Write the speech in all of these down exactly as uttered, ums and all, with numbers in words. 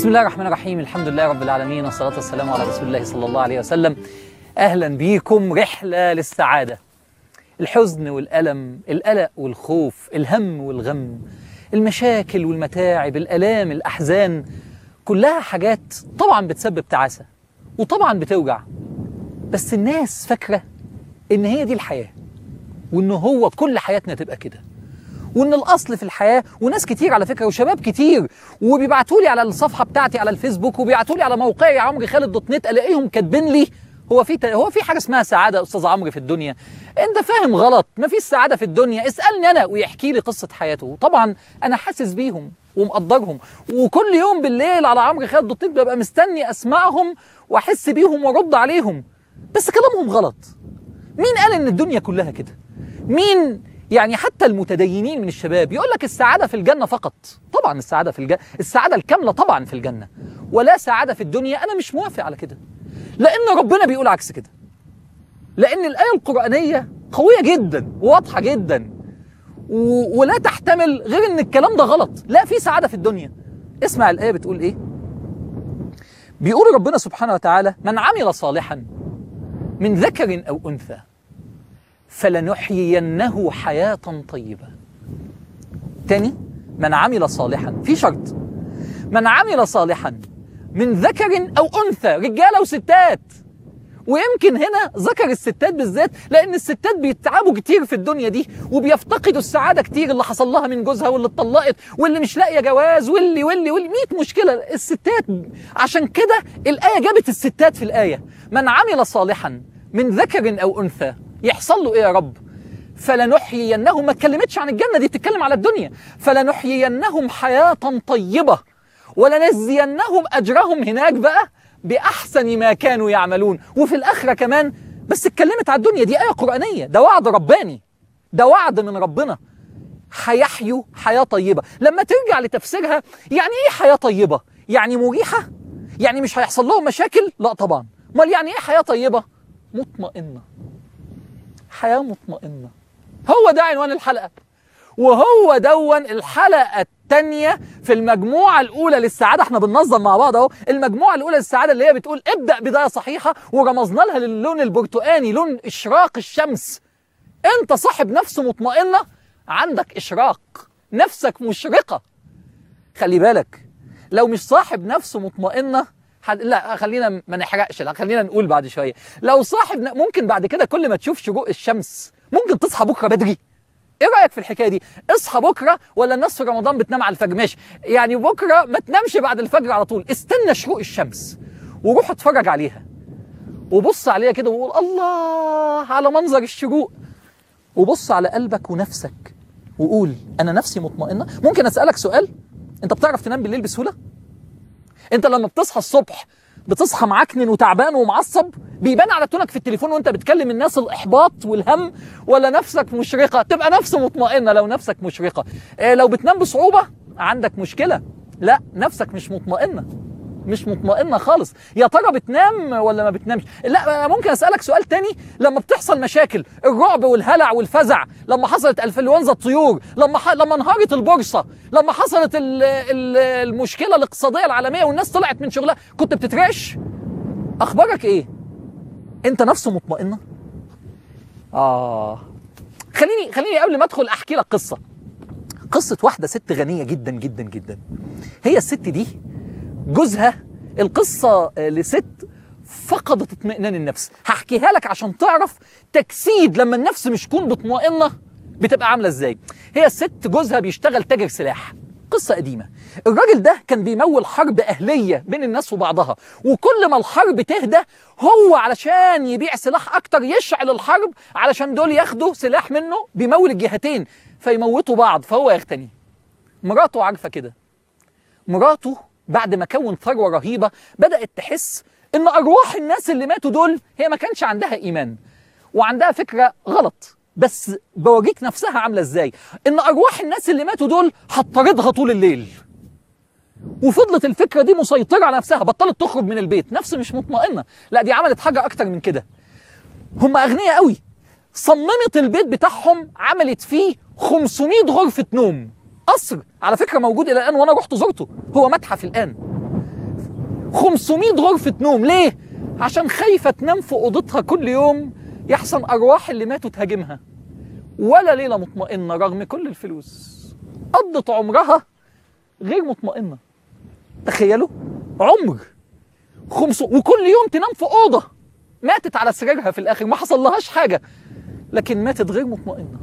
بسم الله الرحمن الرحيم. الحمد لله رب العالمين، والصلاة والسلام على رسول الله صلى الله عليه وسلم. أهلا بيكم رحلة للسعادة. الحزن والألم، القلق والخوف، الهم والغم، المشاكل والمتاعب، الآلام، الأحزان، كلها حاجات طبعا بتسبب تعاسة وطبعا بتوجع، بس الناس فاكرة إن هي دي الحياة، وإن هو كل حياتنا تبقى كده، وإن الأصل في الحياة. وناس كتير على فكرة وشباب كتير وبيبعتوا لي على الصفحة بتاعتي على الفيسبوك وبيبعتوا لي على موقعي عمرو خالد دوت نت، ألاقيهم كاتبين لي هو في هو في حاجة اسمها سعادة يا أستاذ عمرو في الدنيا؟ أنت فاهم غلط، ما فيش سعادة في الدنيا، اسألني أنا. ويحكي لي قصة حياته. طبعا أنا حاسس بيهم ومقدرهم، وكل يوم بالليل على عمرو خالد دوت نت ببقى مستني أسمعهم وأحس بيهم وأرد عليهم، بس كلامهم غلط. مين قال إن الدنيا كلها كده؟ مين يعني حتى المتدينين من الشباب يقول لك السعادة في الجنة فقط؟ طبعا السعادة في الجنة، السعادة الكاملة طبعا في الجنة، ولا سعادة في الدنيا. أنا مش موافق على كده، لأن ربنا بيقول عكس كده، لأن الآية القرآنية قوية جدا وواضحة جدا و... ولا تحتمل غير إن الكلام ده غلط. لا، في سعادة في الدنيا. اسمع الآية بتقول إيه؟ بيقول ربنا سبحانه وتعالى: من عمل صالحا من ذكر أو أنثى فلنحيينه حياة طيبة. تاني، من عمل صالحا، في شرط، من عمل صالحا من ذكر أو أنثى، رجالة وستات. ويمكن هنا ذكر الستات بالذات، لأن الستات بيتعبوا كتير في الدنيا دي وبيفتقدوا السعادة كتير، اللي حصل لها من جوزها واللي اتطلقت واللي مش لاقية جواز واللي واللي واللي مية مشكلة الستات. عشان كده الآية جابت الستات في الآية. من عمل صالحا من ذكر أو أنثى، يحصل له إيه يا رب؟ فلنحيينهم. ما اتكلمتش عن الجنة، دي بتتكلم على الدنيا. فلنحيينهم حياة طيبة ولنجزينهم أجرهم هناك بقى بأحسن ما كانوا يعملون، وفي الآخرة كمان. بس اتكلمت على الدنيا، دي آية قرآنية، ده وعد رباني، ده وعد من ربنا. هيحيوا حياة طيبة. لما ترجع لتفسيرها، يعني إيه حياة طيبة؟ يعني مريحة؟ يعني مش هيحصل لهم مشاكل؟ لا طبعا. امال يعني إيه حياة طيبة؟ مطمئنة، حياة مطمئنة. هو ده عنوان الحلقة، وهو دون الحلقة الثانية في المجموعة الأولى للسعادة. احنا بننظم مع بعض اهو المجموعة الأولى للسعادة، اللي هي بتقول ابدأ بداية صحيحة، ورمزنا لها للون البرتقاني، لون إشراق الشمس. أنت صاحب نفس مطمئنة، عندك إشراق، نفسك مشرقة. خلي بالك، لو مش صاحب نفس مطمئنة حد... لا خلينا ما نحرقش، لا خلينا نقول بعد شوية. لو صاحب ن... ممكن بعد كده كل ما تشوف شروق الشمس ممكن تصحى بكرة بدري. ايه رأيك في الحكاية دي؟ اصحى بكرة، ولا الناس في رمضان بتنام على الفجر؟ ماشي، يعني بكرة ما تنامش بعد الفجر على طول، استنى شروق الشمس وروح اتفرج عليها وبص عليها كده وقول الله على منظر الشروق، وبص على قلبك ونفسك وقول انا نفسي مطمئنة. ممكن اسألك سؤال؟ انت بتعرف تنام بالليل بسهولة؟ انت لما بتصحى الصبح بتصحى معكنن وتعبان ومعصب؟ بيبان على تونك في التليفون وانت بتكلم الناس الاحباط والهم، ولا نفسك مشرقة؟ تبقى نفس مطمئنة لو نفسك مشرقة. اه لو بتنام بصعوبة عندك مشكلة، لا نفسك مش مطمئنة، مش مطمئنة خالص. يا ترى بتنام ولا ما بتنامش؟ لا ممكن اسألك سؤال تاني. لما بتحصل مشاكل، الرعب والهلع والفزع، لما حصلت انفلونزا الطيور، لما ح... لما انهارت البورصة، لما حصلت ال... ال... المشكلة الاقتصادية العالمية والناس طلعت من شغلها، كنت بتترعش؟ اخبارك ايه؟ انت نفسه مطمئنة؟ اه خليني خليني قبل ما ادخل احكي لك قصة قصة واحدة ست غنية جدا جدا جدا. هي الست دي جوزها، القصة لست فقدت اطمئنان النفس. هحكيها لك عشان تعرف تجسيد لما النفس مش تكون مطمئنة بتبقى عاملة ازاي. هي الست جوزها بيشتغل تاجر سلاح، قصة قديمة. الراجل ده كان بيمول حرب أهلية بين الناس وبعضها، وكل ما الحرب تهدى هو علشان يبيع سلاح أكتر يشعل الحرب علشان دول ياخدوا سلاح منه، بيمول الجهتين فيموتوا بعض فهو يغتني. مراته عارفة كده. مراته بعد ما كون ثروة رهيبة بدأت تحس إن أرواح الناس اللي ماتوا دول هي ما كانش عندها إيمان، وعندها فكرة غلط، بس بوريك نفسها عاملة ازاي. ان ارواح الناس اللي ماتوا دول هتطاردها طول الليل، وفضلت الفكرة دي مسيطرة على نفسها، بطلت تخرج من البيت. نفس مش مطمئنة. لا دي عملت حاجة اكتر من كده. هم اغنياء قوي، صممت البيت بتاعهم، عملت فيه خمسمائة غرفة نوم، قصر على فكرة موجود الى الان وانا رحت زرته، هو متحف الان. خمسمائة غرفة نوم. ليه؟ عشان خايفة تنام في أوضتها كل يوم يحسن أرواح اللي ماتوا تهاجمها. ولا ليلة مطمئنة رغم كل الفلوس. قضت عمرها غير مطمئنة. تخيلوا عمر خمسة، وكل يوم تنام في أوضة. ماتت على سريرها في الآخر، ما حصل لهاش حاجة، لكن ماتت غير مطمئنة.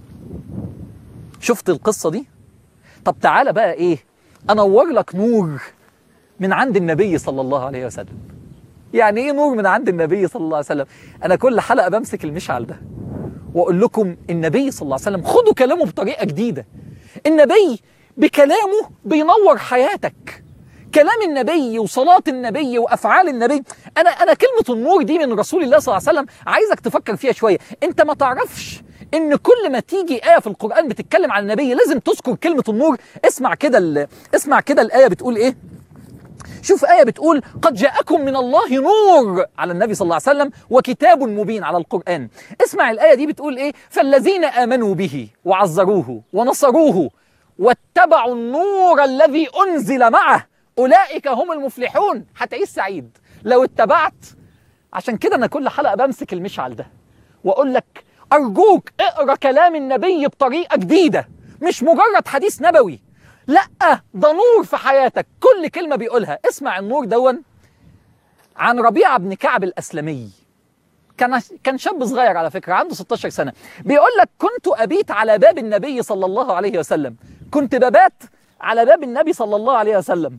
شفت القصة دي؟ طب تعالى بقى إيه، أنور لك نور من عند النبي صلى الله عليه وسلم. يعني إيه نور من عند النبي صلى الله عليه وسلم؟ أنا كل حلقة بمسك المشعل ده وأقول لكم النبي صلى الله عليه وسلم، خدوا كلامه بطريقة جديدة. النبي بكلامه بينور حياتك. كلام النبي وصلاة النبي وأفعال النبي. أنا أنا كلمة النور دي من رسول الله صلى الله عليه وسلم عايزك تفكر فيها شوية. أنت ما تعرفش إن كل ما تيجي آية في القرآن بتتكلم عن النبي لازم تذكر كلمة النور. اسمع كده اسمع كده الآية بتقول إيه؟ شوف آية بتقول قد جاءكم من الله نور على النبي صلى الله عليه وسلم وكتاب مبين على القرآن. اسمع الآية دي بتقول إيه؟ فالذين آمنوا به وعزروه ونصروه واتبعوا النور الذي أنزل معه أولئك هم المفلحون. هتعيش سعيد لو اتبعت. عشان كده أنا كل حلقة بمسك المشعل ده وأقول لك أرجوك اقرأ كلام النبي بطريقة جديدة، مش مجرد حديث نبوي، لأ ده نور في حياتك. كل كلمة بيقولها. اسمع النور دون عن ربيعة بن كعب الأسلمي. كان كان شاب صغير على فكرة، عنده ستاشر سنة. بيقول لك كنت أبيت على باب النبي صلى الله عليه وسلم. كنت ببات على باب النبي صلى الله عليه وسلم.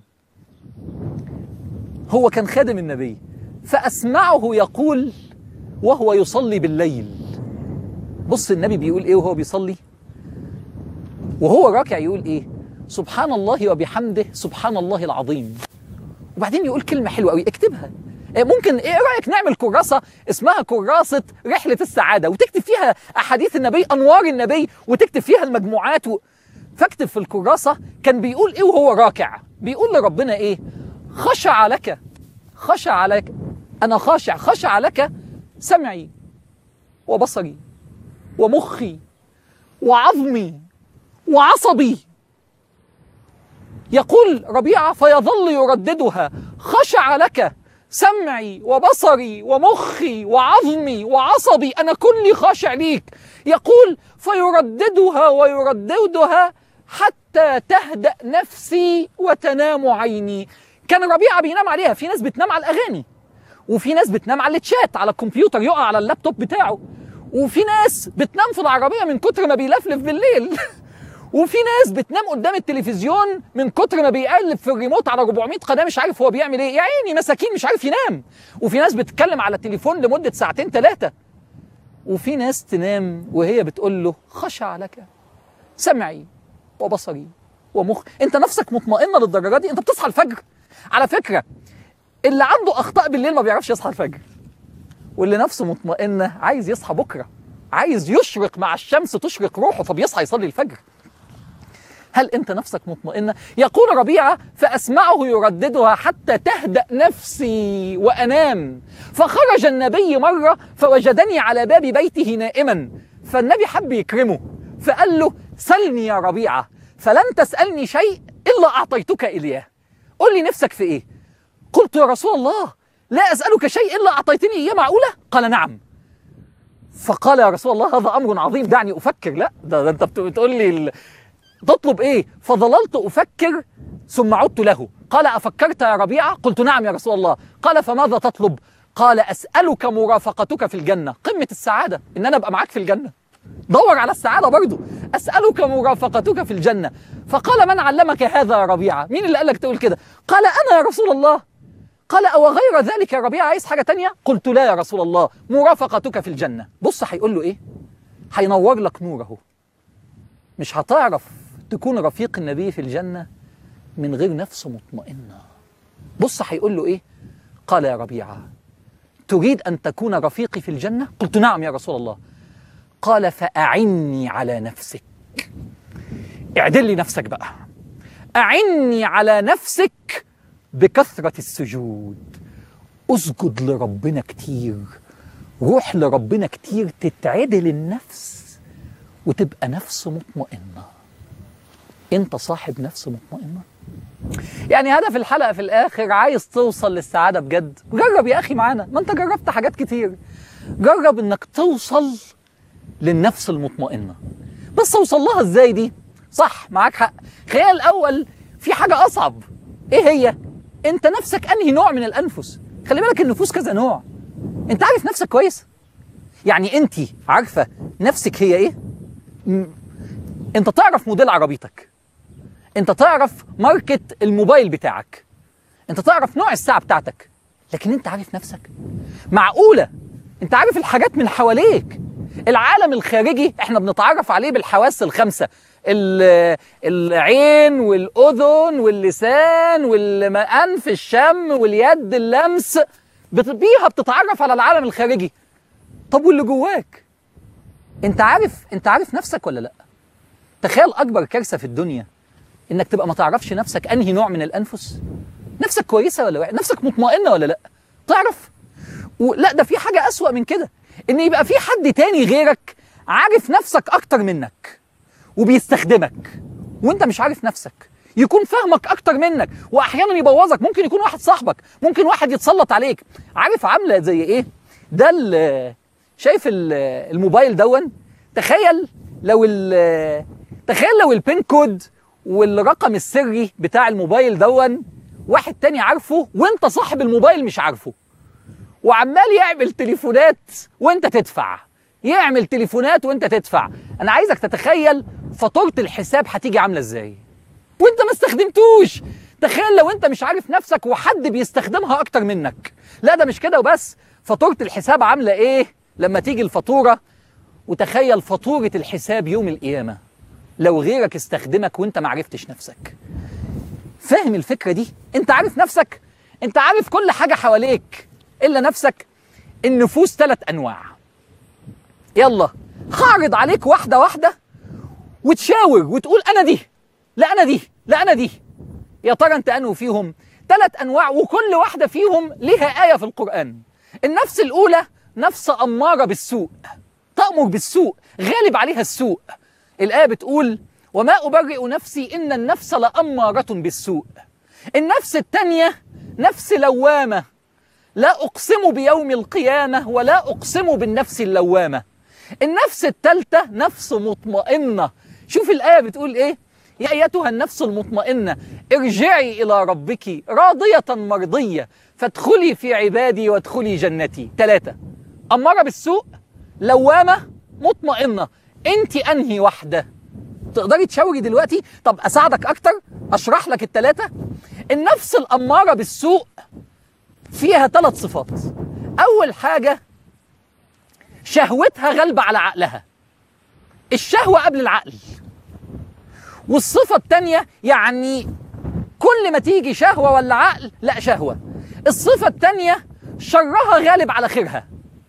هو كان خادم النبي، فأسمعه يقول وهو يصلي بالليل. بص النبي بيقول إيه وهو بيصلي وهو راكع، يقول إيه؟ سبحان الله وبحمده سبحان الله العظيم. وبعدين يقول كلمة حلوة قوي، اكتبها. ممكن ايه رأيك نعمل كراسة اسمها كراسة رحلة السعادة وتكتب فيها أحاديث النبي، أنوار النبي، وتكتب فيها المجموعات و... فاكتب في الكراسة كان بيقول ايه وهو راكع. بيقول لربنا ايه؟ خشع لك خشع لك أنا خاشع خشع لك سمعي وبصري ومخي وعظمي وعصبي. يقول ربيعة فيظل يرددها خشع لك سمعي وبصري ومخي وعظمي وعصبي، أنا كلي خاشع ليك. يقول فيرددها ويرددها حتى تهدأ نفسي وتنام عيني. كان ربيعة بينام عليها. في ناس بتنام على الأغاني، وفي ناس بتنام على الشات على الكمبيوتر يقع على اللابتوب بتاعه، وفي ناس بتنام في العربية من كتر ما بيلفلف بالليل وفي ناس بتنام قدام التلفزيون من كتر ما بيقلب في الريموت على أربعمائة قناة مش عارف هو بيعمل ايه. يا عيني مساكين مش عارف ينام. وفي ناس بتتكلم على التليفون لمدة ساعتين ثلاثة. وفي ناس تنام وهي بتقول له خشع لك سمعي وبصري ومخ. انت نفسك مطمئنة للدرجة دي؟ انت بتصحى الفجر. على فكرة اللي عنده أخطاء بالليل ما بيعرفش يصحى الفجر، واللي نفسه مطمئنة عايز يصحى بكرة، عايز يشرق مع الشمس تشرق روحه فبيصحى يصلي الفجر. هل أنت نفسك مطمئنة؟ يقول ربيعة فأسمعه يرددها حتى تهدأ نفسي وأنام. فخرج النبي مرة فوجدني على باب بيته نائما، فالنبي حب يكرمه فقال له سلني يا ربيعة فلن تسألني شيء إلا أعطيتك إياه. قل لي نفسك في إيه؟ قلت يا رسول الله لا أسألك شيء إلا أعطيتني إياه. معقولة؟ قال نعم. فقال يا رسول الله هذا أمر عظيم دعني أفكر. لا ده, ده أنت بتقول لي ال... تطلب إيه؟ فظللت أفكر ثم عدت له. قال أفكرت يا ربيعة؟ قلت نعم يا رسول الله. قال فماذا تطلب؟ قال أسألك مرافقتك في الجنة. قمة السعادة إن أنا أبقى معاك في الجنة. دور على السعادة برضو. أسألك مرافقتك في الجنة. فقال من علمك هذا يا ربيعة؟ مين اللي قال لك تقول كده؟ قال أنا يا رسول الله. قال أو غير ذلك يا ربيعة عايز حاجة تانية؟ قلت لا يا رسول الله مرافقتك في الجنة. بص هيقول له إيه؟ هينور لك نوره. مش هتعرف تكون رفيق النبي في الجنة من غير نفس مطمئنة. بص هيقول له إيه؟ قال يا ربيعة تريد أن تكون رفيقي في الجنة؟ قلت نعم يا رسول الله. قال فأعني على نفسك. اعدل لي نفسك بقى. أعني على نفسك بكثرة السجود. اسجد لربنا كتير، روح لربنا كتير، تتعدل النفس وتبقى نفس مطمئنة. انت صاحب نفس مطمئنة؟ يعني هدف الحلقة في الآخر، عايز توصل للسعادة بجد، جرب يا أخي معانا، ما أنت جربت حاجات كتير. جرب إنك توصل للنفس المطمئنة. بس اوصل لها ازاي دي؟ صح، معاك حق. خلينا الأول في حاجة أصعب. إيه هي؟ أنت نفسك أنهي نوع من الأنفس؟ خلي بالك النفوس كذا نوع. أنت عارف نفسك كويس؟ يعني أنت عارفة نفسك هي إيه؟ م... أنت تعرف موديل عربيتك، أنت تعرف ماركة الموبايل بتاعك، أنت تعرف نوع الساعة بتاعتك، لكن أنت عارف نفسك؟ معقولة؟ أنت عارف الحاجات من حواليك؟ العالم الخارجي احنا بنتعرف عليه بالحواس الخمسة، العين والأذن واللسان والأنف الشم واليد اللمس، بيها بتتعرف على العالم الخارجي. طب واللي جواك؟ انت عارف انت عارف نفسك ولا لا؟ تخيل أكبر كارثة في الدنيا انك تبقى ما تعرفش نفسك انهي نوع من الأنفس. نفسك كويسة ولا لا؟ نفسك مطمئنة ولا لا؟ تعرف؟ ولا ده في حاجة أسوأ من كده، ان يبقى في حد تاني غيرك عارف نفسك اكتر منك وبيستخدمك وانت مش عارف نفسك، يكون فاهمك اكتر منك واحيانا يبوظك. ممكن يكون واحد صاحبك، ممكن واحد يتسلط عليك. عارف عامله زي ايه؟ ده شايف الموبايل دون، تخيل لو تخيل لو البين كود والرقم السري بتاع الموبايل دون واحد تاني عارفه وانت صاحب الموبايل مش عارفه، وعمال يعمل تليفونات وانت تدفع، يعمل تليفونات وانت تدفع. انا عايزك تتخيل فاتورة الحساب هتيجي عاملة ازاي وانت ما استخدمتوش. تخيل لو انت مش عارف نفسك وحد بيستخدمها اكتر منك. لا ده مش كده وبس، فاتورة الحساب عاملة ايه لما تيجي الفاتورة. وتخيل فاتورة الحساب يوم القيامة لو غيرك استخدمك وانت ما عرفتش نفسك. فاهم الفكرة دي؟ انت عارف نفسك، انت عارف كل حاجة حواليك إلا نفسك. النفوس ثلاث أنواع. يلا هعرض عليك واحدة واحدة وتشاور وتقول أنا دي، لا أنا دي، لا أنا دي. يا ترى أنت أنه فيهم؟ ثلاث أنواع وكل واحدة فيهم لها آية في القرآن. النفس الأولى نفس أمارة بالسوء، تأمر بالسوء، غالب عليها السوء. الآية بتقول وما أبرئ نفسي إن النفس لأمارة بالسوء. النفس الثانية نفس لوامة، لا أقسم بيوم القيامة ولا أقسم بالنفس اللوامة. النفس الثالثة نفس مطمئنة. شوف الآية بتقول إيه؟ يا أيتها النفس المطمئنة ارجعي إلى ربك راضية مرضية فادخلي في عبادي وادخلي جنتي. ثلاثة، أمارة بالسوء، لوامة، مطمئنة. أنت أنهي واحدة؟ تقدري تشاوري دلوقتي؟ طب أساعدك أكتر، أشرح لك الثلاثة. النفس الأمارة بالسوء فيها ثلاث صفات. أول حاجة شهوتها غالبة على عقلها، الشهوة قبل العقل. والصفة الثانية يعني كل ما تيجي شهوة ولا عقل لا شهوة. الصفة الثانية شرها غالب على خيرها،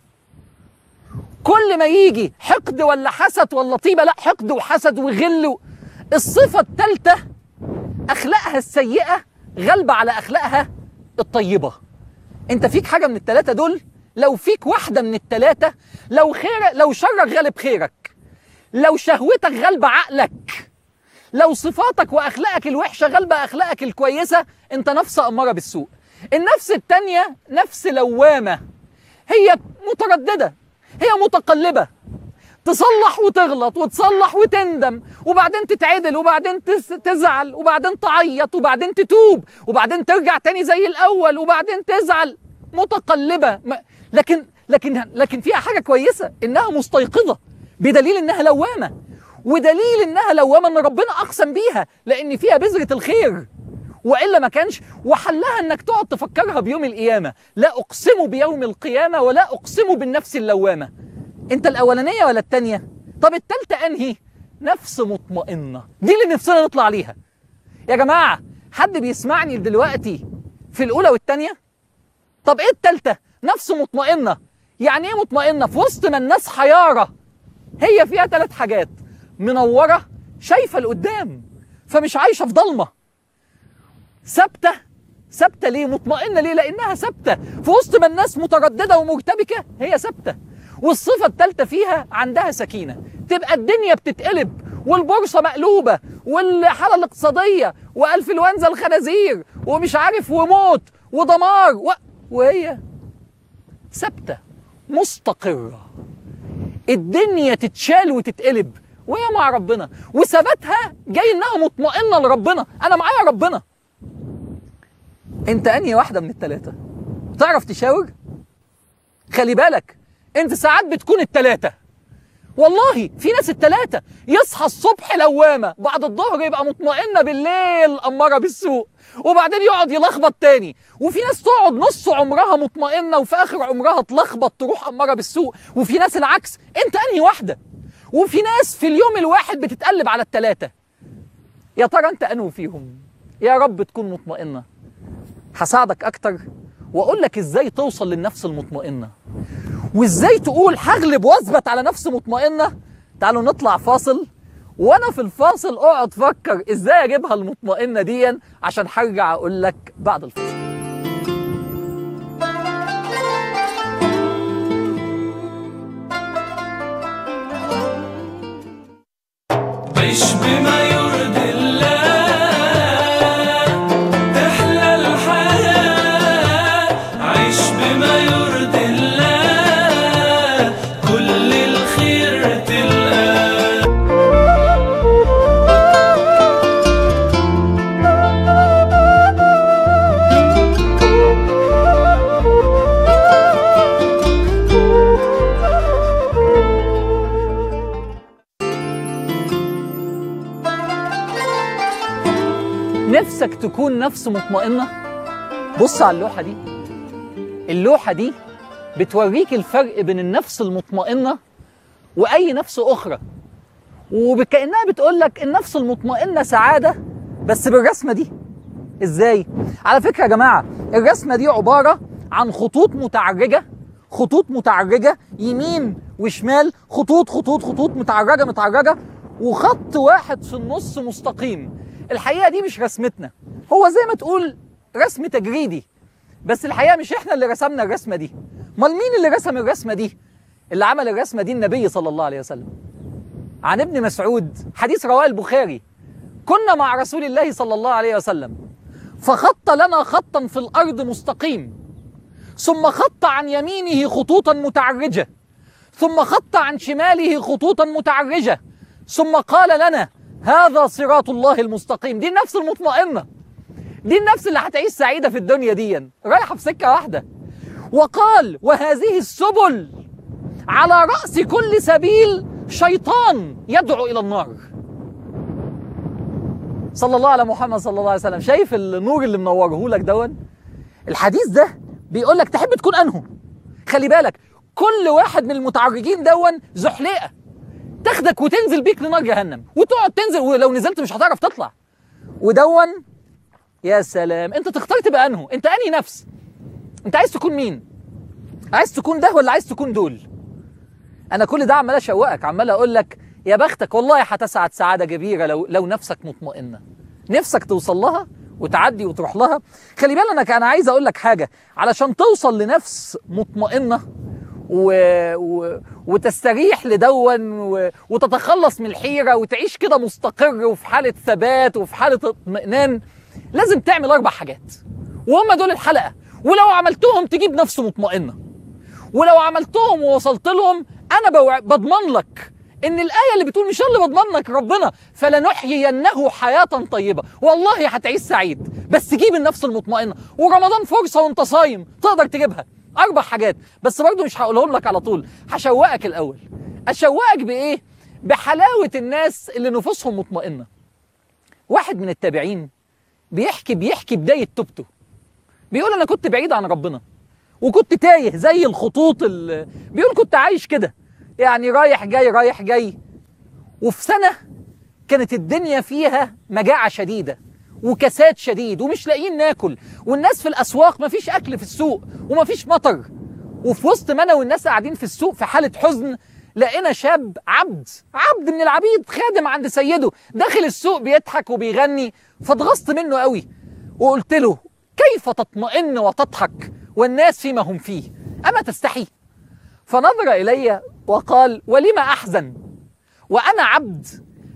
كل ما يجي حقد ولا حسد ولا طيبة لا حقد وحسد وغل. الصفة الثالثة أخلاقها السيئة غالبة على أخلاقها الطيبة. انت فيك حاجة من التلاتة دول؟ لو فيك واحدة من التلاتة، لو خير لو شرك غالب خيرك، لو شهوتك غالبة عقلك، لو صفاتك واخلاقك الوحشة غالبة اخلاقك الكويسة، انت نفس امارة بالسوء. النفس التانية نفس لوامة، هي مترددة، هي متقلبة، تصلح وتغلط وتصلح وتندم وبعدين تتعدل وبعدين تزعل وبعدين تعيط وبعدين تتوب وبعدين ترجع تاني زي الأول وبعدين تزعل. متقلبة، لكن لكن لكن فيها حاجة كويسة، إنها مستيقظة بدليل إنها لوامة، ودليل إنها لوامة إن ربنا أقسم بيها لأن فيها بذرة الخير، وإلا ما كانش. وحلها إنك تقعد تفكرها بيوم القيامة، لا أقسم بيوم القيامة ولا أقسم بالنفس اللوامة. انت الاولانيه ولا الثانيه؟ طب الثالثه انهي؟ نفس مطمئنه، دي اللي نفسنا نطلع عليها. يا جماعه حد بيسمعني دلوقتي في الاولى والثانيه؟ طب ايه الثالثه؟ نفس مطمئنه. يعني ايه مطمئنه؟ في وسط ما الناس حياره هي فيها ثلاث حاجات: منوره، شايفه لقدام فمش عايشه في ضلمه، ثابته. ثابته ليه؟ مطمئنه ليه؟ لانها ثابته في وسط ما الناس متردده ومرتبكه، هي ثابته. والصفة الثالثة فيها عندها سكينة، تبقى الدنيا بتتقلب والبورصة مقلوبة والحالة الاقتصادية وانفلونزا الخنازير ومش عارف وموت ودمار و... وهي ثابتة مستقرة، الدنيا تتشال وتتقلب وهي مع ربنا، وثباتها جاي انها مطمئنة لربنا، انا معايا ربنا. انت انهي واحدة من التلاتة؟ تعرف تشاور؟ خلي بالك انت ساعات بتكون التلاتة، والله في ناس التلاتة يصحى الصبح لوامة، بعد الظهر يبقى مطمئنة، بالليل أمارة بالسوء، وبعدين يقعد يلخبط تاني. وفي ناس تقعد نص عمرها مطمئنة وفي آخر عمرها تلخبط تروح أمارة بالسوء. وفي ناس العكس، انت انهي واحدة؟ وفي ناس في اليوم الواحد بتتقلب على التلاتة. يا ترى انت انهي فيهم؟ يا رب تكون مطمئنة. هساعدك اكتر واقول لك ازاي توصل للنفس المطمئنة، وازاي تقول هغلب واثبت على نفس مطمئنة. تعالوا نطلع فاصل، وانا في الفاصل اقعد فكر ازاي اجيبها المطمئنة دي، عشان هرجع اقول لك بعد الفاصل. عيش بما يرضي الله، تحلى الحياة. عيش بما يرضي الله، كل الخير تلقاه. نفسك تكون نفس مطمئنة؟ بص على اللوحة دي. اللوحة دي بتوريك الفرق بين النفس المطمئنة وأي نفس أخرى، وكأنها بتقولك النفس المطمئنة سعادة، بس بالرسمة دي. إزاي؟ على فكرة يا جماعة، الرسمة دي عبارة عن خطوط متعرجة، خطوط متعرجة يمين وشمال، خطوط خطوط خطوط متعرجة متعرجة، وخط واحد في النص مستقيم. الحقيقة دي مش رسمتنا، هو زي ما تقول رسم تجريدي، بس الحقيقة مش احنا اللي رسمنا الرسمة دي. امال مين اللي رسم الرسمة دي؟ اللي عمل الرسمة دي النبي صلى الله عليه وسلم. عن ابن مسعود، حديث رواه البخاري: كنا مع رسول الله صلى الله عليه وسلم فخط لنا خطا في الأرض مستقيم، ثم خط عن يمينه خطوطا متعرجة، ثم خط عن شماله خطوطا متعرجة، ثم قال لنا: هذا صراط الله المستقيم. دي النفس المطمئنة، دي النفس اللي هتعيش سعيدة في الدنيا دي، رايحة في سكة واحدة. وقال: وهذه السبل على رأس كل سبيل شيطان يدعو إلى النار. صلى الله على محمد صلى الله عليه وسلم. شايف النور اللي منوره لك دون؟ الحديث ده بيقول لك تحب تكون أنه. خلي بالك، كل واحد من المتعرجين دون زحلقة تاخدك وتنزل بيك لنار جهنم، وتقعد تنزل، ولو نزلت مش هتعرف تطلع. ودون يا سلام، انت تختار تبقى انه، انت انهي نفس؟ انت عايز تكون مين؟ عايز تكون ده ولا عايز تكون دول؟ انا كل ده عمال اشوقك، عمال اقول لك يا بختك، والله هتسعد سعاده كبيره لو لو نفسك مطمئنه، نفسك توصل لها وتعدي وتروح لها. خلي بالك، انا عايز اقول لك حاجه، علشان توصل لنفس مطمئنه و... و... وتستريح لدون و... وتتخلص من الحيرة وتعيش كده مستقر وفي حالة ثبات وفي حالة اطمئنان، لازم تعمل أربع حاجات، وهم دول الحلقة. ولو عملتهم تجيب نفس مطمئنة، ولو عملتهم ووصلت لهم أنا بوع... بضمن لك إن الآية اللي بتقول، مش اللي بضمن لك، ربنا: فلنحيينه حياة طيبة. والله هتعيش سعيد، بس جيب النفس المطمئنة. ورمضان فرصة وانت صايم تقدر تجيبها. أربع حاجات، بس برضه مش هقولهم لك على طول، هشوقك الأول. أشوقك بإيه؟ بحلاوة الناس اللي نفوسهم مطمئنة. واحد من التابعين بيحكي بيحكي بداية توبته، بيقول: أنا كنت بعيد عن ربنا وكنت تايه زي الخطوط اللي بيقول كنت عايش كده، يعني رايح جاي رايح جاي. وفي سنة كانت الدنيا فيها مجاعة شديدة وكساد شديد ومش لاقيين ناكل، والناس في الأسواق مفيش أكل في السوق ومفيش مطر. وفي وسط ما أنا والناس قاعدين في السوق في حالة حزن، لقينا شاب عبد عبد من العبيد، خادم عند سيده، داخل السوق بيضحك وبيغني. فاتغصت منه قوي وقلت له: كيف تطمئن وتضحك والناس فيما هم فيه؟ أما تستحي؟ فنظر إلي وقال: ولم أحزن وأنا عبد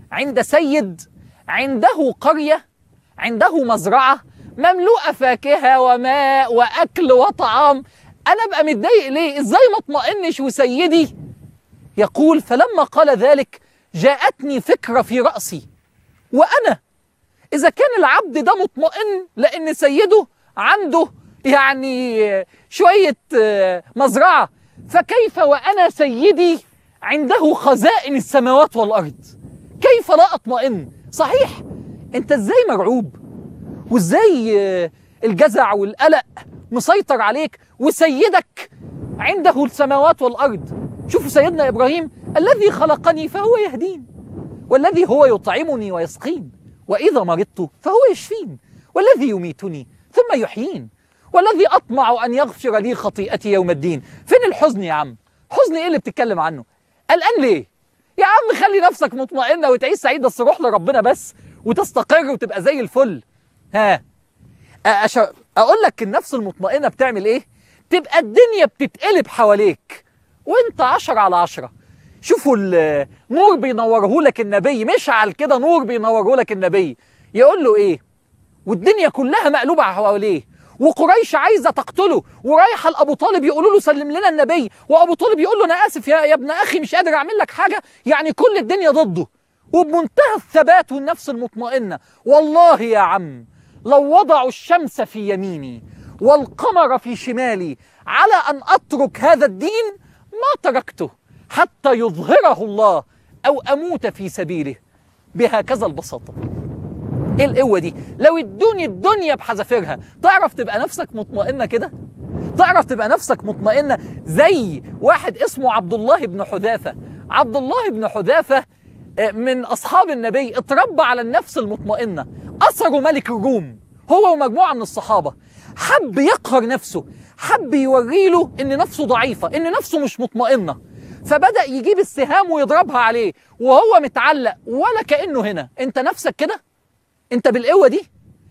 عند سيد عنده قرية، عنده مزرعة مملوءة فاكهة وماء وأكل وطعام، أنا أبقى متضايق ليه؟ إزاي ما اطمئنش وسيدي يقول فلما قال ذلك جاءتني فكرة في رأسي، وأنا إذا كان العبد ده مطمئن لأن سيده عنده يعني شوية مزرعة، فكيف وأنا سيدي عنده خزائن السماوات والأرض؟ كيف لا أطمئن؟ صحيح أنت إزاي مرعوب، وإزاي الجزع والقلق مسيطر عليك وسيدك عنده السماوات والأرض. شوفوا سيدنا إبراهيم، الذي خلقني فهو يهدين، والذي هو يطعمني ويسقين، وإذا مرضت فهو يشفين، والذي يميتني ثم يحيين، والذي أطمع أن يغفر لي خطيئتي يوم الدين. فين الحزن يا عم؟ حزن إيه اللي بتتكلم عنه؟ قلقان ليه؟ يا عم خلي نفسك مطمئنة وتعيش سعيد، بس روح لربنا بس وتستقر وتبقى زي الفل. ها أش... أقول لك النفس المطمئنة بتعمل إيه؟ تبقى الدنيا بتتقلب حواليك وانت عشرة على عشرة. شوفوا النور بينوره لك النبي، مشعل كده نور بينوره لك النبي، يقول له ايه؟ والدنيا كلها مقلوبة حواليه، وقريش عايزة تقتله، ورايحة لأبو طالب يقولوا له سلم لنا النبي، وأبو طالب يقول له أنا آسف يا, يا ابن أخي مش قادر أعمل لك حاجة، يعني كل الدنيا ضده، وبمنتهى الثبات والنفس المطمئنة. والله يا عم لو وضعوا الشمس في يميني والقمر في شمالي على أن أترك هذا الدين ما تركته حتى يظهره الله أو أموت في سبيله. بهكذا البساطة. إيه القوة دي؟ لو ادوني الدنيا بحذافيرها، تعرف تبقى نفسك مطمئنة كده؟ تعرف تبقى نفسك مطمئنة زي واحد اسمه عبد الله بن حذافة. عبد الله بن حذافة من أصحاب النبي، اتربى على النفس المطمئنة. أسره ملك الروم هو ومجموعة من الصحابة، حب يقهر نفسه، حب يوري له ان نفسه ضعيفة، ان نفسه مش مطمئنة، فبدأ يجيب السهام ويضربها عليه وهو متعلق ولا كأنه هنا. انت نفسك كده؟ انت بالقوة دي؟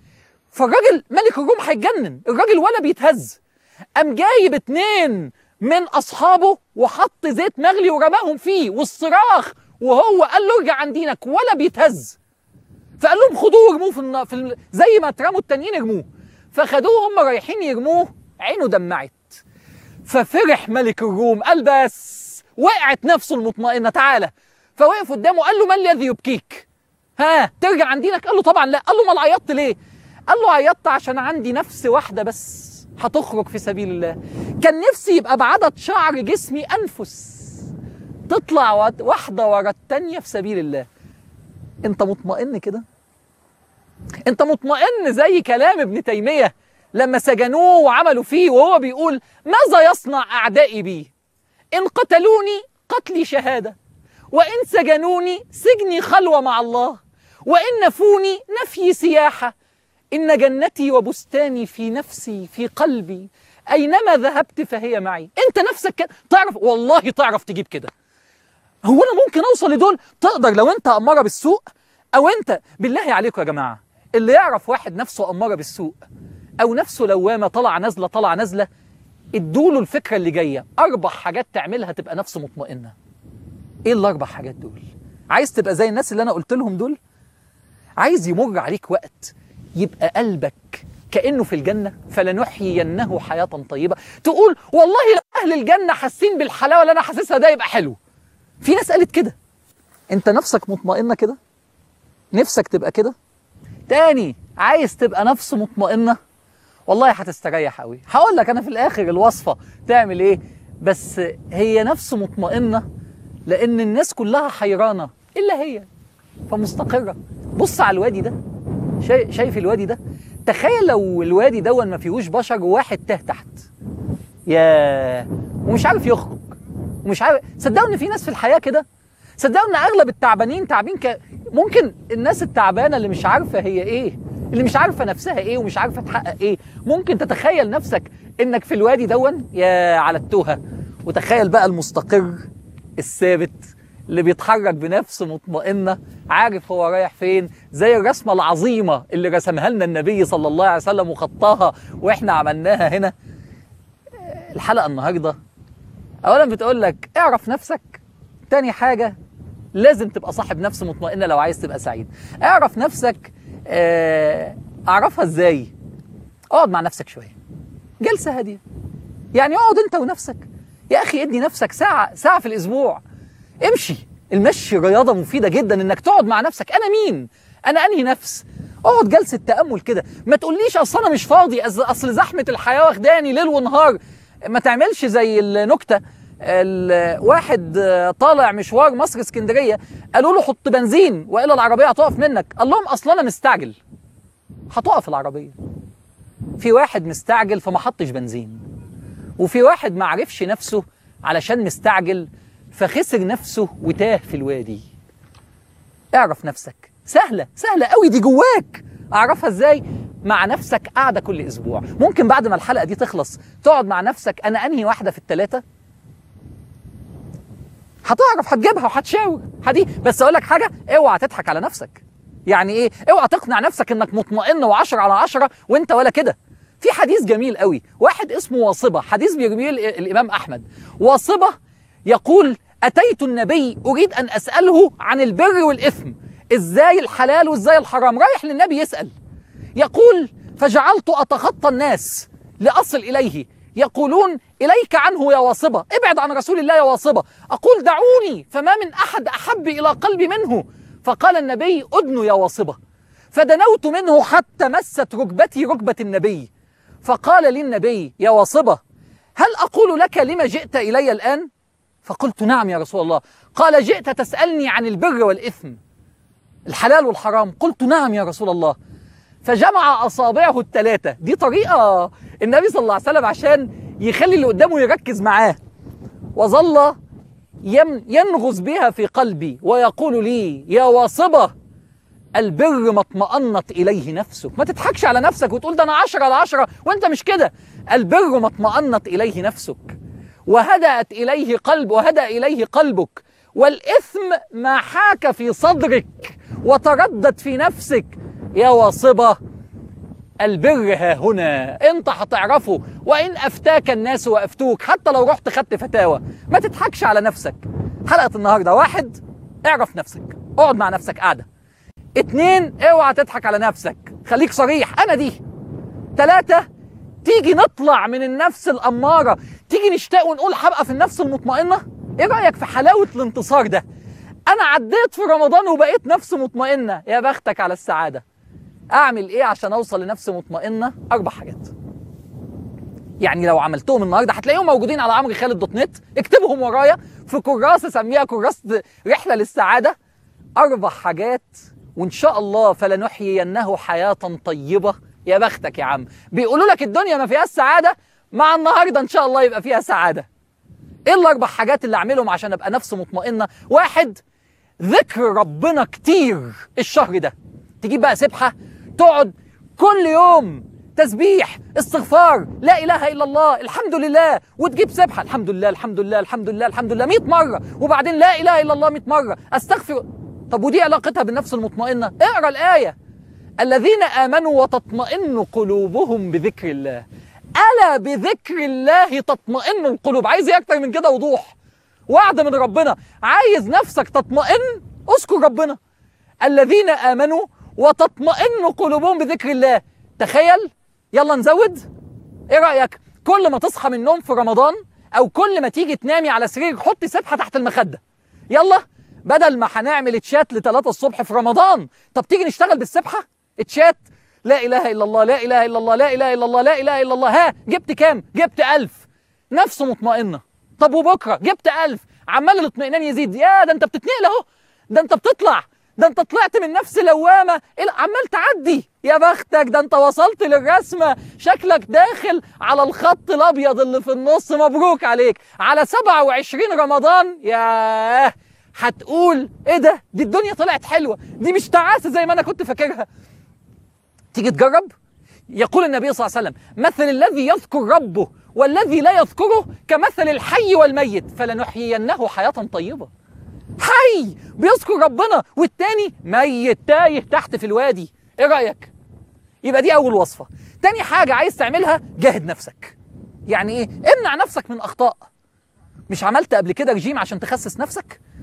فالراجل ملك الروم هيتجنن، الراجل ولا بيتهز، قام جايب اتنين من اصحابه وحط زيت مغلي ورماهم فيه والصراخ، وهو قال له ارجع عن دينك، ولا بيتهز. فقال لهم خدوه وارموه في, النا... في ال... زي ما اترموا التانيين ارموه. فخدوه هم رايحين يرموه، عينه دمعت، ففرح ملك الروم، قال بس وقعت نفسه المطمئنة، تعالى. فوقف قدامه قال له ما الذي يبكيك؟ ها ترجع عن دينك؟ قال له طبعا لا. قال له ما عيطت ليه؟ قال له عيطت عشان عندي نفس واحدة بس هتخرج في سبيل الله، كان نفسي يبقى بعدد شعر جسمي أنفس تطلع واحدة ورا التانية في سبيل الله. انت مطمئن كده؟ انت مطمئن زي كلام ابن تيمية لما سجنوه وعملوا فيه وهو بيقول ماذا يصنع أعدائي بي؟ إن قتلوني قتلي شهادة، وإن سجنوني سجني خلوة مع الله، وإن نفوني نفي سياحة، إن جنتي وبستاني في نفسي في قلبي، أينما ذهبت فهي معي. أنت نفسك كده تعرف، والله تعرف تجيب كده. هو أنا ممكن أوصل لدول؟ تقدر لو أنت أمارة بالسوء، أو أنت بالله عليكم يا جماعة اللي يعرف واحد نفسه أمارة بالسوء أو نفسه لوامة طلع نازلة طلع نازلة، ادوله الفكرة اللي جاية، أربع حاجات تعملها تبقى نفسه مطمئنة. إيه الأربع حاجات دول؟ عايز تبقى زي الناس اللي أنا قلت لهم دول؟ عايز يمر عليك وقت يبقى قلبك كأنه في الجنة، فلنحيينه حياة طيبة، تقول والله لو أهل الجنة حاسين بالحلاوة اللي أنا حاسسها ده يبقى حلو. في ناس قالت كده. أنت نفسك مطمئنة كده؟ نفسك تبقى كده؟ تاني، عايز تبقى نفس مطمئنة؟ والله هتستريح قوي. هقول لك أنا في الآخر الوصفة تعمل إيه، بس هي نفس مطمئنة لأن الناس كلها حيرانة إلا هي، فمستقرة. بص على الوادي ده، شايف, شايف الوادي ده؟ تخيل لو الوادي ده ما فيهوش بشر وواحد تاه تحت، يا ومش عارف يخرج ومش عارف. صدقوا ان في ناس في الحياة كده، صدقوا ان اغلب التعبانين تعبين ك... ممكن الناس التعبانة اللي مش عارفة هي ايه، اللي مش عارفة نفسها ايه ومش عارفة تحقق ايه، ممكن تتخيل نفسك انك في الوادي دون، يا على التوهة. وتخيل بقى المستقر الثابت اللي بيتحرك بنفس مطمئنة، عارف هو رايح فين، زي الرسمة العظيمة اللي رسمها لنا النبي صلى الله عليه وسلم وخطاها واحنا عملناها هنا. الحلقة النهاردة أولا بتقول لك اعرف نفسك، تاني حاجة لازم تبقى صاحب نفس مطمئنة لو عايز تبقى سعيد. اعرف نفسك. اه اعرفها ازاي؟ اقعد مع نفسك شوية، جلسة هادية. يعني اقعد انت ونفسك يا اخي، ادي نفسك ساعة ساعة في الاسبوع. امشي. المشي رياضة مفيدة جدا، انك تقعد مع نفسك. انا مين؟ انا انهي نفس؟ اقعد جلسة تأمل كده. ما تقوليش اصل انا مش فاضي، اصل زحمة الحياة واخداني ليل ونهار. ما تعملش زي النكتة، الواحد طالع مشوار مصر اسكندرية، قالوا له حط بنزين والا العربية هتقف منك. قال لهم اصل انا مستعجل. هتقف العربية. في واحد مستعجل فما حطش بنزين، وفي واحد ما عرفش نفسه علشان مستعجل فخسر نفسه وتاه في الوادي. اعرف نفسك. سهلة سهلة قوي دي، جواك. اعرفها ازاي؟ مع نفسك قاعدة كل اسبوع. ممكن بعد ما الحلقة دي تخلص تقعد مع نفسك، انا انهي واحدة في الثلاثة؟ هتعرف، هتجيبها وهتشاور هدي. بس اقول لك حاجة، اوعى تضحك على نفسك. يعني ايه؟ اوعى تقنع نفسك انك مطمئن وعشرة على عشرة وانت ولا كده. في حديث جميل قوي، واحد اسمه واصبة، حديث بيرويه الامام احمد. واصبة يقول: اتيت النبي اريد ان اساله عن البر والاثم، ازاي الحلال وازاي الحرام. رايح للنبي يسال. يقول: فجعلت اتخطى الناس لاصل اليه، يقولون اليك عنه يا واصبة، ابعد عن رسول الله يا واصبة. اقول: دعوني، فما من احد احب الى قلبي منه. فقال النبي: ادنوا يا واصبة. فدنوت منه حتى مست ركبتي ركبة النبي. فقال لي النبي: يا واصبة، هل أقول لك لما جئت إلي الآن؟ فقلت: نعم يا رسول الله. قال: جئت تسألني عن البر والإثم، الحلال والحرام. قلت: نعم يا رسول الله. فجمع أصابعه الثلاثة. دي طريقة النبي صلى الله عليه وسلم عشان يخلي اللي قدامه يركز معاه. وظل ينغز بها في قلبي ويقول لي: يا واصبة، البر ما اطمأنت إليه نفسك. ما تضحكش على نفسك وتقول ده أنا عشرة على عشرة وأنت مش كده. البر ما اطمأنت إليه نفسك وهدأت إليه قلب وهدأ إليه قلبك، والإثم ما حاك في صدرك وتردد في نفسك. يا واصبة، البر ها هنا، أنت هتعرفه وإن أفتاك الناس وأفتوك، حتى لو رحت خدت فتاوى. ما تضحكش على نفسك. حلقة النهاردة: واحد، اعرف نفسك، اقعد مع نفسك قاعدة. اتنين، اوعى تضحك على نفسك، خليك صريح، انا دي. تلاتة، تيجي نطلع من النفس الأمارة، تيجي نشتاق ونقول هبقى في النفس المطمئنة. ايه رأيك في حلاوة الانتصار ده؟ انا عديت في رمضان وبقيت نفس مطمئنة. يا بختك على السعادة. اعمل ايه عشان اوصل لنفس مطمئنة؟ اربع حاجات. يعني لو عملتهم النهارده هتلاقيهم موجودين على عمرو خالد دوت نت، اكتبهم ورايا في كراسة سميها كراسة رحلة للسعادة. اربع حاجات، وإن شاء الله فلنحيينه حياة طيبة. يا بختك يا عم. بيقولوا لك الدنيا ما فيهاش سعادة، مع النهاردة إن شاء الله يبقى فيها سعادة. إيه الأربع حاجات اللي أعملهم عشان أبقى نفس مطمئنة؟ واحد، ذكر ربنا كتير الشهر ده. تجيب بقى سبحة، تقعد كل يوم تسبيح، استغفار، لا إله إلا الله، الحمد لله، وتجيب سبحة الحمد لله الحمد لله الحمد لله الحمد لله مئة مرة، وبعدين لا إله إلا الله مئة مرة، أستغفر. طب ودي علاقتها بالنفس المطمئنة؟ اقرأ الآية: الذين آمنوا وتطمئن قلوبهم بذكر الله. ألا بذكر الله تطمئن القلوب. عايز ايه أكتر من كده وضوح؟ وعد من ربنا. عايز نفسك تطمئن؟ اذكر ربنا. الذين آمنوا وتطمئن قلوبهم بذكر الله. تخيل. يلا نزود. ايه رأيك كل ما تصحى من النوم في رمضان أو كل ما تيجي تنامي على سرير حط سبحة تحت المخدة. يلا، بدل ما هنعمل تشات لثلاثة الصبح في رمضان، طب تيجي نشتغل بالسبحة تشات. لا إله إلا الله لا إله إلا الله لا إله إلا الله لا إله إلا الله. ها، جبت كام؟ جبت ألف. نفس مطمئنة. طب وبكرة جبت ألف. عمال الاطمئنان يزيد. يا ده أنت بتتنقل أهو، ده أنت بتطلع، ده أنت طلعت من نفس لوامة عمال تعدي. يا بختك، ده أنت وصلت للرسمة، شكلك داخل على الخط الأبيض اللي في النص. مبروك عليك على سبعة وعشرين رمضان. ياه، هتقول ايه ده؟ دي الدنيا طلعت حلوة، دي مش تعاسة زي ما أنا كنت فاكرها. تيجي تجرب. يقول النبي صلى الله عليه وسلم: مثل الذي يذكر ربه والذي لا يذكره كمثل الحي والميت، فلنحيينه حياة طيبة. حي بيذكر ربنا والتاني ميت تايه تحت في الوادي. ايه رأيك؟ يبقى دي أول وصفة. تاني حاجة عايز تعملها: جاهد نفسك. يعني ايه؟ امنع نفسك من أخطاء. مش عملت قبل كده رجيم عشان تخسس نفسك؟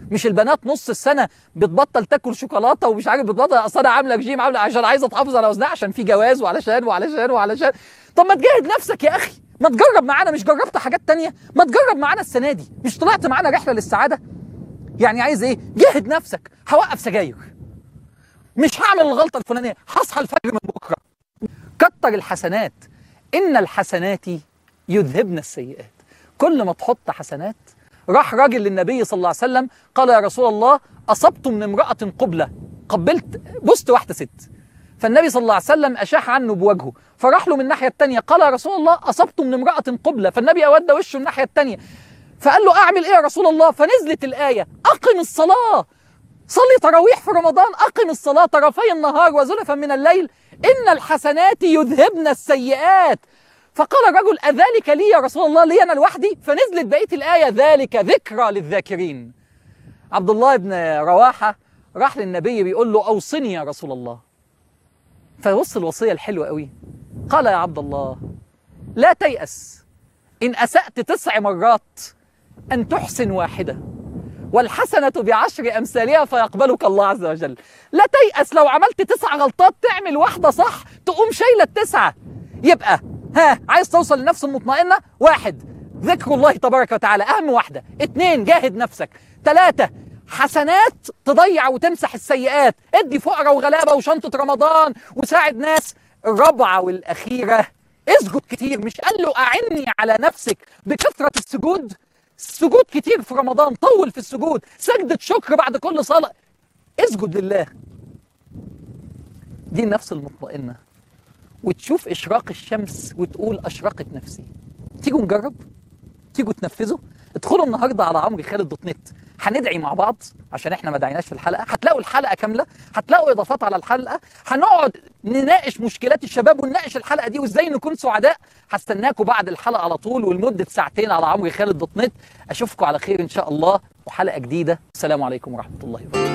مش البنات نص السنه بتبطل تاكل شوكولاته ومش عارف بتبطل، اصل انا عامله رجيم، عامله عشان عايزه تحافظ على وزنها عشان في جواز وعلشان وعلشان وعلشان. طب ما تجاهد نفسك يا اخي، ما تجرب معانا، مش جربت حاجات تانية؟ ما تجرب معانا السنه دي، مش طلعت معانا رحله للسعاده؟ يعني عايز ايه؟ جاهد نفسك. هوقف سجاير، مش هعمل الغلطه الفلانيه، هصحى الفجر من بكره. كتر الحسنات، ان الحسنات يذهبن السيئات. كل ما تحط حسنات. راح راجل للنبي صلى الله عليه وسلم قال يا رسول الله اصبت من امراه قبله، قبلت بست واحده ست. فالنبي صلى الله عليه وسلم اشاح عنه بوجهه، فراح له من الناحيه الثانيه قال يا رسول الله اصبت من امراه قبله، فالنبي اود وشه الناحيه الثانيه، فقال له اعمل ايه يا رسول الله؟ فنزلت الايه اقم الصلاه، صلي تراويح في رمضان، اقم الصلاه طرفي النهار وزلفا من الليل ان الحسنات يذهبن السيئات. فقال الرجل اذلك لي يا رسول الله، لي انا لوحدي؟ فنزلت بقيه الايه ذلك ذكرى للذاكرين. عبد الله بن رواحه راح للنبي بيقول له اوصني يا رسول الله، فبص الوصيه الحلوه قوي، قال يا عبد الله لا تيأس، ان اسأت تسع مرات ان تحسن واحده والحسنة بعشر أمثالها فيقبلك الله عز وجل. لا تيأس، لو عملت تسع غلطات تعمل واحدة صح تقوم شايلة التسعة. يبقى ها، عايز توصل لنفس المطمئنة؟ واحد، ذكر الله تبارك وتعالى أهم واحدة. اتنين، جاهد نفسك. تلاتة، حسنات تضيع وتمسح السيئات، ادي فقراء وغلابة وشنطة رمضان وساعد ناس. الرابعة والأخيرة، اسجد كتير. مش قال له أعني على نفسك بكثرة السجود؟ السجود كتير في رمضان، طول في السجود، سجدة شكر بعد كل صلاة، اسجد لله. دي النفس المطمئنة، وتشوف إشراق الشمس وتقول أشرقت نفسي. تيجوا نجرب؟ تيجوا تنفذوا؟ ادخلوا النهارده على عمرو خالد دوت نت، هندعي مع بعض عشان احنا ما دعيناش في الحلقه، هتلاقوا الحلقه كامله، هتلاقوا اضافات على الحلقه، هنقعد نناقش مشكلات الشباب ونناقش الحلقه دي وازاي نكون سعداء. هستناكم بعد الحلقه على طول ولمده ساعتين على عمرو خالد دوت نت. اشوفكم على خير ان شاء الله وحلقه جديده. السلام عليكم ورحمه الله وبركاته.